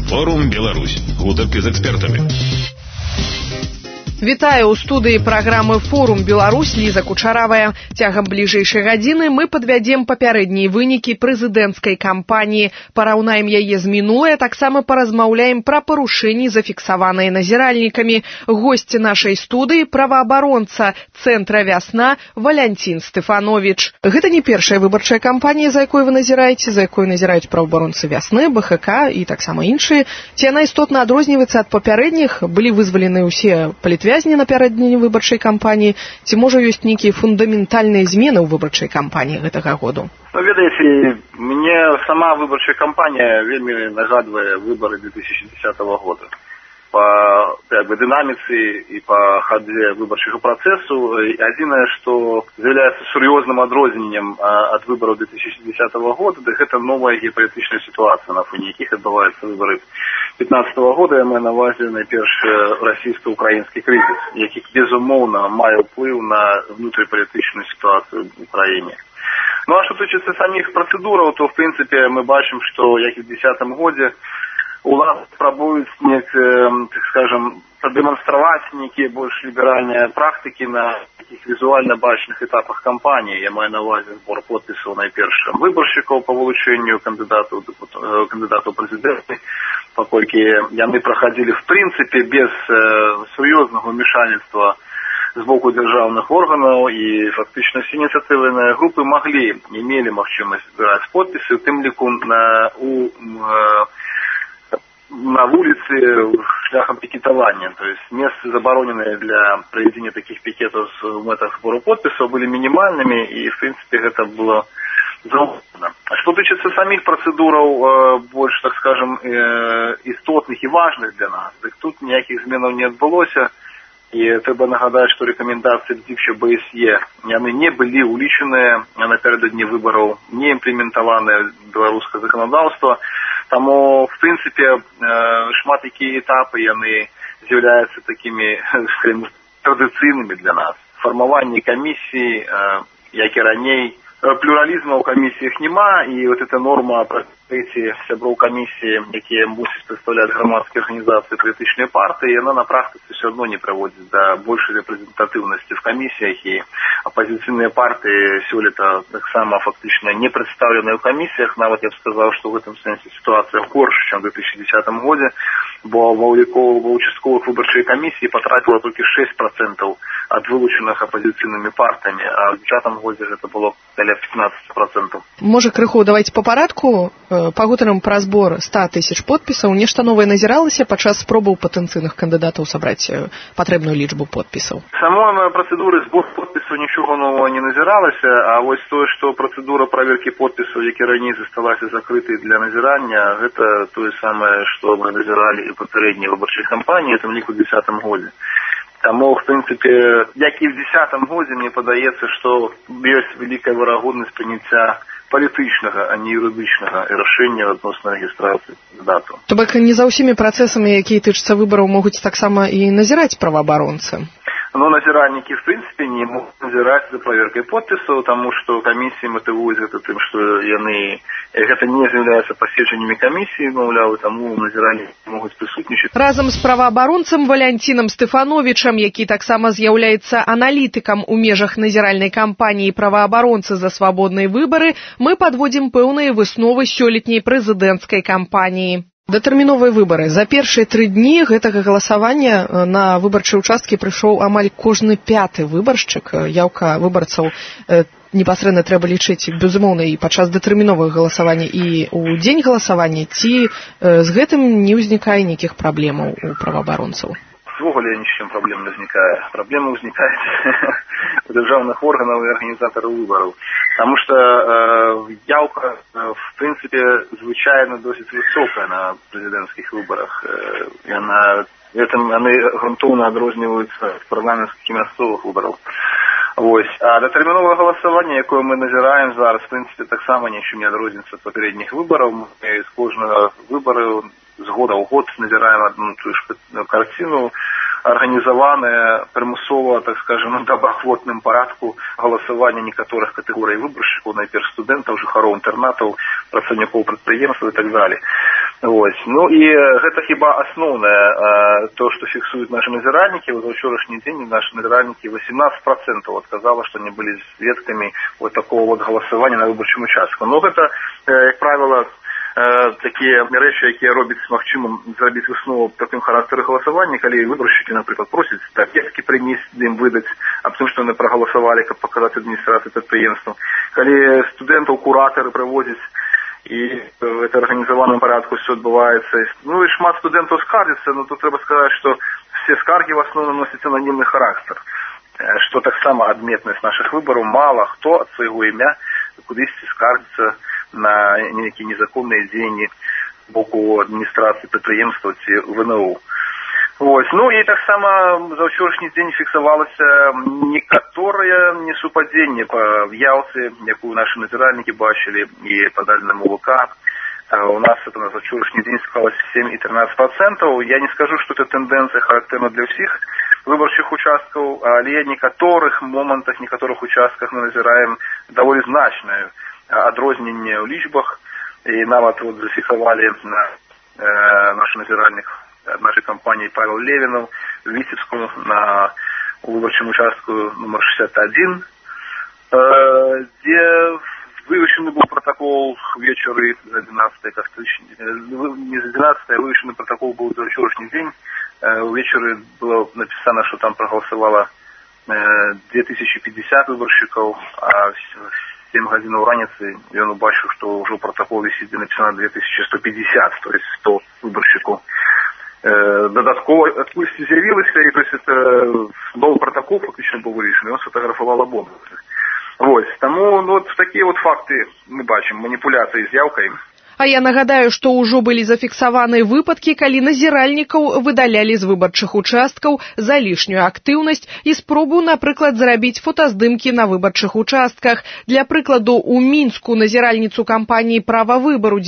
Форум Беларусь. Гутарки з экспертамі. Вітаю, ў студыі праграмы «Форум Беларусь» Ліза Кучаравая. Цягам бліжэйшай гадзіны мы падвядзем папярэднія вынікі прэзідэнцкай кампаніі, параўнаем яе з мінулай, а таксама паразмаўляем пра парушэнні, зафіксаваныя назіральнікамі. Госць нашай студыі – праваабаронца Цэнтра «Вясна» Валянцін Стэфановіч. Гэта не першая выбарчая кампанія, за якой вы назіраеце, за якой назіраюць праваабаронцы «Вясны», БХК і таксама іншыя. Ці яна істотна адрозніваецца ад папярэдніх? Былі вызвалены ўсе палітвязні напярэдадні выбарчай кампаніі, ці можа ёсць нейкія фундаментальныя змены ў выбарчай кампаніі гэтага году? Ведаеце, мне сама выбарчая кампанія вельмі нагадвае выбары 2010 года. По дынаміцы і по хадзе выбарчага працэсу. Адзінае, што з'яўляецца сур'ёзным адрозненнем ад выбараў 2010 года, гэта новая геапалітычная сітуацыя, на фоне якіх адбываюцца выбары 2015 года. Я маю на увазе найперш расійска-украінскі крызіс, які безумоўна мае ўплыў на внутрипалітычную сітуацыю ў краіне. Ну а што тычыцца саміх працэдураў, то в прынцыпе мы бачым, што як і в 2010 годзе улады спрабуюць так скажем, продемонстраваць нейкія больш ліберальныя практыкі на такіх візуальна бачных этапах кампаніі. Я маю на увазе збор подпісаў найперш выбаршчыкаў па вылучэнню кандыдатаў прэзідэнты, паколькі яны прахадзілі в прынцыпе без сур'ёзнага ўмешальніцтва з боку дзяржаўных органаў, і фактычна все ініцыятыўныя групы мелі магчымасць збіраць подпісы, у тым ліку на вуліцы шляхам пікетавання. То есть месцы, забароненыя для правядзення такіх пікетаў з мэтах збору подпісаў, былі мінімальнымі, і в прынцыпе гэта было зроблена. А што тычыцца саміх працэдураў больш, так скажем, істотных і важных для нас, дык тут ніякіх зменаў не адбылося. І трэба нагадаць, што рэкамендацыі ДЗІКШ БСЕ, яны не былі улічаныя напярэдадні выбараў, не імплементаванае беларускае заканадаўства. Таму, в прынцыпе, шмат якія этапы яны з'яўляюцца такімі, скажем, традыцыйнымі для нас. Фармаванне камісіі, як і раней, плюралізму ў камісіях няма, і вот эта норма пра трэці сяброў камісіі, якія мусяць прадстаўляць грамадскія арганізацыі, палітычныя партыі, яна на практыцы все адно не праводзіць да большай рэпрэзентатыўнасці в камісіях, і апазіцыйныя партыі сёлета таксама фактычна не прадстаўленыя ў камісіях. Нават я б сказаў, што в этом сэнсе сітуацыя горш, чым у 2010 годзе, бо ва ўчастковых выбарчай камісіі патратила толькі 6% ад вылучаных апазіцыйнымі партыямі, а ў 2010 годзе гэта было каля 15%. Можа, крыху давайте по парадку. Пагутарым пра збор 100 тысяч подпісаў. Нешта новае назіралася падчас спробаў патэнцыйных кандыдатаў сабраць патрэбную лічбу подпісаў? Самой працэдуры збор подпісаў нічога новага не назіралася, а вось тое, што працэдура праверкі подпісаў, які раней засталася закрытай для назірання, гэта тое самае, што мы назіралі і папярэдняй выбарчай кампаніі, тым ліку ў 2010 годзе. Таму, в прынцыпе, як і в 2010 годзе, мне падаецца, што ёсць вялікая верагоднасць прыняцця палітычнага, а не юрыдычнага рашэння адносна рэгістрацыі кандыдатаў. То бок не за ўсімі працэсамі, якія тычацца выбараў, могуць таксама і назіраць праваабаронцы? Ну, назіральнікі, в прынцыпе, не могуць назіраць за праверкай подпісаў, таму што камісіі матывуюць гэта тым, што гэта не з'яўляецца паседжаннямі камісіі, маўляў, таму назіральнікі могуць прысутнічаць. Разам з праваабаронцам Валянцінам Стэфановічам, які таксама з'яўляецца аналітыкам у межах назіральнай кампаніі «Праваабаронцы за свабодныя выбары», мы падводзім пэўныя высновы сёлетняй прэзідэнцкай кампаніі. Датэрміновыя выбары. За першыя 3 дні гэтага галасавання на выбарчыя ўчасткі прыйшоў амаль кожны 5-ы выбаршчык. Яўка выбарцаў непасрэдна трэба лічыць, безумоўна, і падчас датэрміновага галасавання і ў дзень галасавання. Ці з гэтым не ўзнікае нейкіх праблемаў у праваабаронцаў? Увогуле нічым праблем не ўзнікае. Праблема ўзнікае у дзяржаўных органаў і арганізатараў выбараў. Таму што яўка, в прынцыпе, звычайна досыць высокая на прэзідэнцкіх выбарах. Яны грунтоўна адрозніваюцца ад парламенцкіх і мясцовых выбараў. Вось. А датэрміновае галасаванне, якое мы назіраем зараз, в прынцыпе, таксама нічым не адрозніваецца ад папярэдніх выбараў. Мы з кожнага выбару з года ў год назіраем адну тую ж карціну, арганізаванае прымусова, так скажем, добраахвотным парадку галасавання некаторых катэгорый выбаршчыкаў, найперш студэнтаў, жыхароў інтэрнатаў, працаўнікоў прадпрыемстваў і так далее. Вось. Ну і гэта хіба асноўнае, то, што фіксуюць нашы назіральнікі. За ўчорашні дзень нашы назіральнікі 18% адказала, што не былі сведкамі вот такого вот галасавання на выбарчым участку. Но гэта, як правіла, такія рэчы, якія робяць магчымым зрабіць выснову такім характары галасавання, калі выбаршчыкі, напрыклад, просяць таблеткі прынесці ім выдаць аб тым, што яны прагаласавалі, каб паказаць адміністрацыі прадпрыемстваў. Калі студэнтаў куратары прыводзяць, і это арганізаваным парадку все адбываецца. Ну і шмат студэнтаў скардзяцца, но тут трэба сказаць, што все скаргі в асноўным носяць ананімны характар, што таксама адметнасць нашых выбараў. Мала хто ад свайго імя кудысьці скардзіцца на нейкія незаконныя дзеянні боку адміністрацыі прадпрыемстваў ці ВНУ. Вось. Ну і таксама за ўчорашні дзень фіксавалася некаторае несупадзенне па яўцы, якую нашы назіральнікі бачылі і па дальнаму ВК. У нас это на ўчорашні дзень склалася 7 і 13%. Я не скажу, што это тэндэнцыя характэрна для ўсіх выбарчых участкаў, але некаторых момантах, некаторых участках мы назіраем даволі значнае адрозненне ў лічбах, і нават вот зафіксавалі на наш назіральнік ад нашай кампаніі Павел Левінаў в Віцебску на выбарчым участку номер 61, дзе вывешаны быў протакол вечары за 12 кастрычніка. Не за 12, а вывешаны протакол быў за ўчорашні дзень. Увечары было напісана, што там прагаласавала 2050 выбаршчыкаў, а 7 гадзінаў раніцы ён убачыў, што ўжо протакол вісіць, дзе напісана 2150, то есть 100 выбаршчыкаў. Додаткова адкульсьці з'явілася, і то есть это новый протокол фактично быў вырашаны, ён сфотаграфавала бомбу. Вось, таму вот такія вот факты мы бачым, маніпуляцыі з яўкай. А я нагадаю, што ўжо былі зафіксаваныя выпадкі, калі назіральнікаў выдалялі з выбарчых участкаў за лішнюю актыўнасць і спробу, напрыклад, зрабіць фотаздымкі на выбарчых участках. Для прыкладу, у Мінску назіральніцу кампаніі «Права выбару»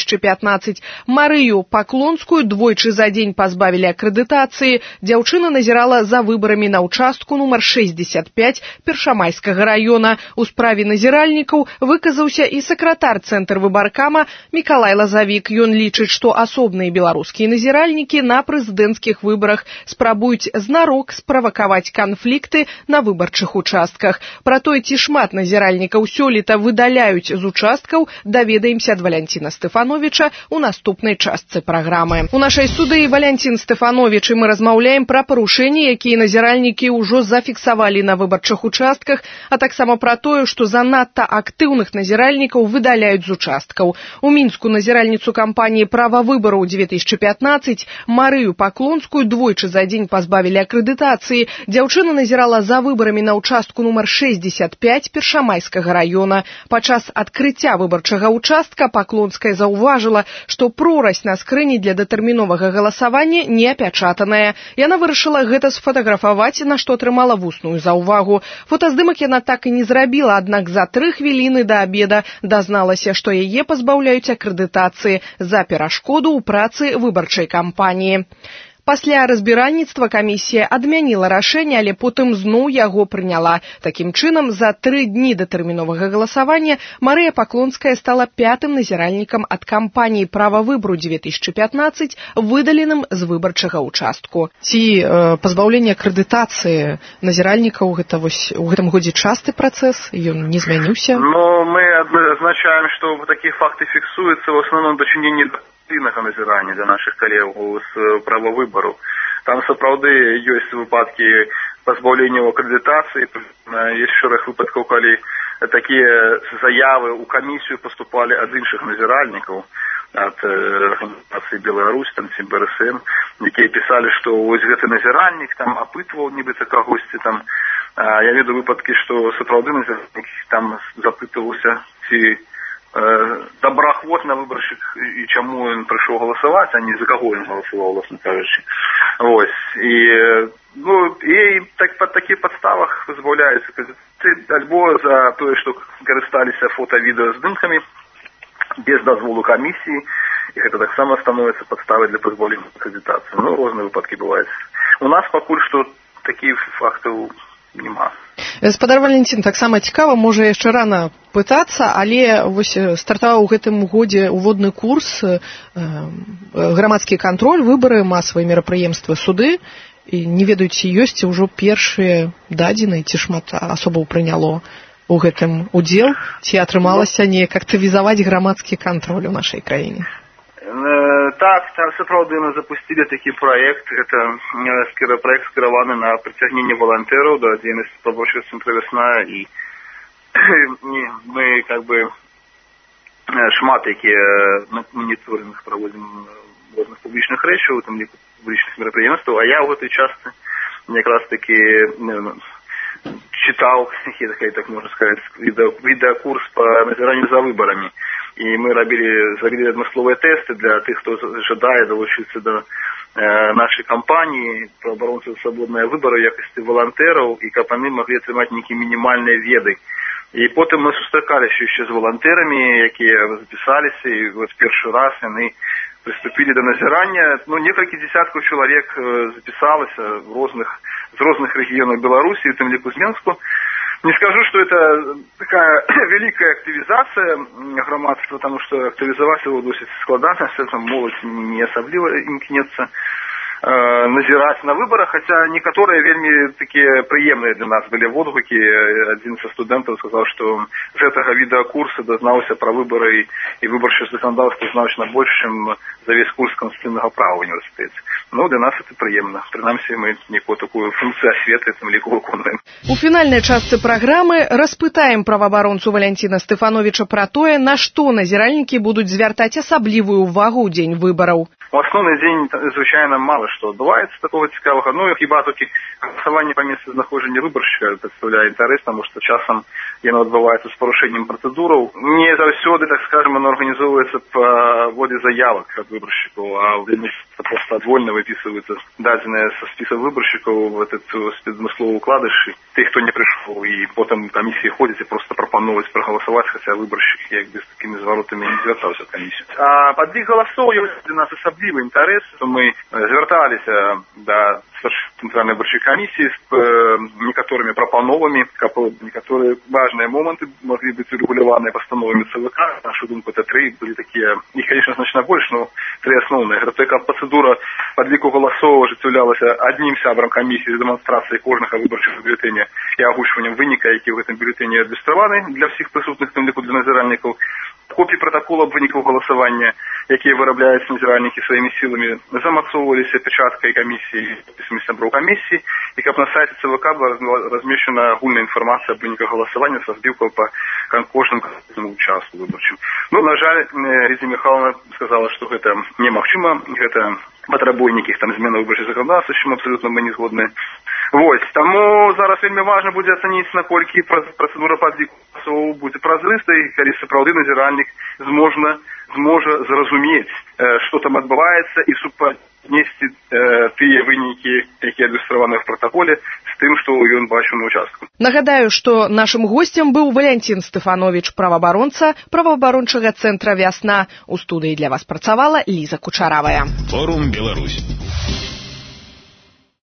2015 Марыю Паклонскую двойчы за дзень пазбавілі акрэдытацыі. Дзяўчына назірала за выбарамі на ўчастку нумар 65 Першамайскага раёна. У справе назіральнікаў выказаўся і сакратар цэнтр выбаркама Мікалай Лазавік. Ён лічыць, што асобныя беларускія назіральнікі на прэзідэнцкіх выбарах спрабуюць знарок справакаваць канфлікты на выбарчых участках. Пра тое, ці шмат назіральнікаў сёлета выдаляюць з участкаў, даведаемся ад Валянціна Стэфановіча у наступнай частцы праграмы. У нашай студыі Валянцін Стэфановіч, і мы размаўляем пра парушэнні, якія назіральнікі ўжо зафіксавалі на выбарчых участках, а таксама пра тое, што занадта актыўных назіральнікаў выдаляюць з участкаў. У Мінску назіральніцу кампаніі «Права выбару» 2015 Марыю Паклонскую двойчы за дзень пазбавілі акрэдытацыі. Дзяўчына назірала за выбарамі на ўчастку нумар 65 Першамайскага раёна. Падчас адкрыцця выбарчага участка Паклонская заўважыла, што прорасць на скрыні для датэрміновага галасавання не апячатаная. Яна вырашыла гэта сфотаграфаваць, на што атрымала вусную заўвагу. Фотаздымак яна так і не зрабіла, аднак за 3 хвіліны да абеда дазналася, што яе пазбаўляюць акрэдытацыі за перашкоду ў працы выбарчай кампаніі. Пасля разбіральніцтва камісія адмяніла рашэнне, але потым зноў яго прыняла. Такім чынам, за 3 дні датэрміновага галасавання Марыя Паклонская стала 5-м назіральнікам ад кампаніі «Права выбару» 2015 выдаленым з выбарчага ўчастку. Ці пазбаўленне акрэдытацыі назіральнікаў гэта вось у гэтым годзе часты працэс, ён не змяніўся? Но мы адзначаем, што такія факты фіксуюцца ў асноўным дачыненні актыўнага назірання для нашых калегаў з права выбару. Там сапраўды ёсць выпадкі пазбаўлення ў акрэдытацыі, ёсць шэраг выпадкаў, калі такія заявы ў камісію паступалі ад іншых назіральнікаў, ад арганізацыі Беларусь, там ці БРСМ, якія пісалі, што вось гэты назіральнік там апытваў нібыта кагосьці там. Я ведаю выпадкі, што сапраўды назіральнік там запытваўся, ці добраахвотна выбаршчык і чаму ён прыйшоў галасаваць, а не за каго ён галасаваў, власна кажучы. Вось. І па такіх падставах пазбаўляюцца альбо за тое, што карысталіся фота-відэа здымкамі без дазволу камісіі, і гэта таксама становіцца падставай для пазбаўлення акрэдытацыі. Розныя выпадкі бываюць. У нас пакуль што такіх фактаў няма. Спадар Валентин, таксама цікава, можа яшчэ рана пытацца, але вось стартаваў у гэтым годзе уводны курс грамадскі кантроль, выбары, масавыя мерапрыемствы, суды. І не ведаю, ці ёсць ўжо першыя дадзеныя, ці шмат асобаў прыняло у гэтым удзел, ці атрымалася неяк актывізаваць грамадскі кантроль у нашай краіне? Так, сапраўды мы запусцілі такі праект. Гэта праект скіраваны на прыцягненне валантэраў да дзейнасці рабочага цэнтра «Вясна», і мы шмат якія моніторинг праводзім розных публічных рэчаў, у тым ліку публічных мерапрыемстваў, а я ў гэтай частцы якраз такі чытаў, так можна сказаць, відэакурс па назіранню за выбарамі. І мы зрабілі адмысловыя тэсты для тых, хто жадае далучыцца да нашай кампаніі «Праваабаронцы за свабодныя выбары» ў якасці валантэраў, і каб яны маглі атрымаць нейкія мінімальныя веды. І потым мы сустракаліся яшчэ з валантэрамі, якія запісаліся, і вот першы раз яны приступили до назирания. Некалькі десяткаў чалавек запісалася з розных рэгіёнаў Беларусі, у тым ліку з Менску. Не скажу, что это такая великая активизация громадства, потому что активизовать его досить складана, молодь не особливо імкнецца назирать на выборах, хотя некоторые вельмі такие приемные для нас были водгукі. Один со студентов сказал, что з гэтага відэакурса дознаўся про выборы и выборчае законодательство значно больше, чем за весь курс конституционного права в университете. Для нас это приемно. Принамсі, мы некую такую функцию осветы там ліку выконуем. У фінальнай частцы праграмы распытаем праваабаронцу Валянціна Стэфановіча пра тое, на што назіральнікі будуць звяртаць асаблівую ўвагу ў дзень выбараў. У асноўны дзень, звычайна, мала што адбываецца такого цікавага. Хіба толькі галасаванне па месцы знаходжання выбаршчыка прадстаўляе інтарэс, таму што часам яно адбываецца з парушэннем працэдураў. Не заўсёды, так скажем, оно арганізоўваецца па водзе заявак ад выбаршчыкаў, а вельмі проста адвольна выпісваюцца дадзеныя са спіса выбаршчыкаў в этот спецзмысловы укладыш тых, хто не прыйшоў, і потым камісіі ходзяць і проста прапануюць прагаласаваць, хаця выбаршчык як без такімі зваротамі не звяртаўся ў камісію. А падлік галасоў ёсць для нас асаблівы інтарэс. Мы звярталіся да цэнтральнай выбарчай камісіі з некаторымі прапановамі, каб некаторыя важныя моманты маглі быць урэгуляваныя пастановамі ЦВК. На нашу думку, это тры былі такія, іх, конечно, значна больш, но тры асноўныя. Гэта каб працэдура падліку галасоў ажыццяўлялася аднім сябрам камісіі з дэманстрацыяй кожнага выбарчага бюлетэня і агучваннем выніка, які ў гэтым бюлетэні адлюстраваны для ўсіх прысутных, тым ліку для назіральнікаў. Копіі пратакола аб вынікаў галасавання, якія вырабляюць назіральнікі сваімі сіламі, замацоўваліся печаткай камісіі, підписамі сяброў камісіі, і каб на сайце ЦВК была размешчана агульная інфармацыя аб выніках галасавання са збіўкаў па кожнаму участку выбарчым. На жаль, Лідія Михайловна сказала, што гэта немагчыма, гэта патрабуе нейкіх там зменаў выбарчых заканадаўства, з чым абсалютна мы не згодныя. Таму зараз вельмі важна будзе ацаніць, наколькі працэдура падліку галасоў будзе празрыстай, калі сапраўды назіральнік зможа зразумець, што там адбываецца, і супаднесці тыя вынікі, якія адлюстраваны ў пратаколе, з тым, што ён бачыў на участку. Нагадаю, што нашым госцем быў Валянцін Стэфановіч, праваабаронца праваабарончага цэнтра «Вясна». У студыі для вас працавала Ліза Кучаравая. Форум Беларусь.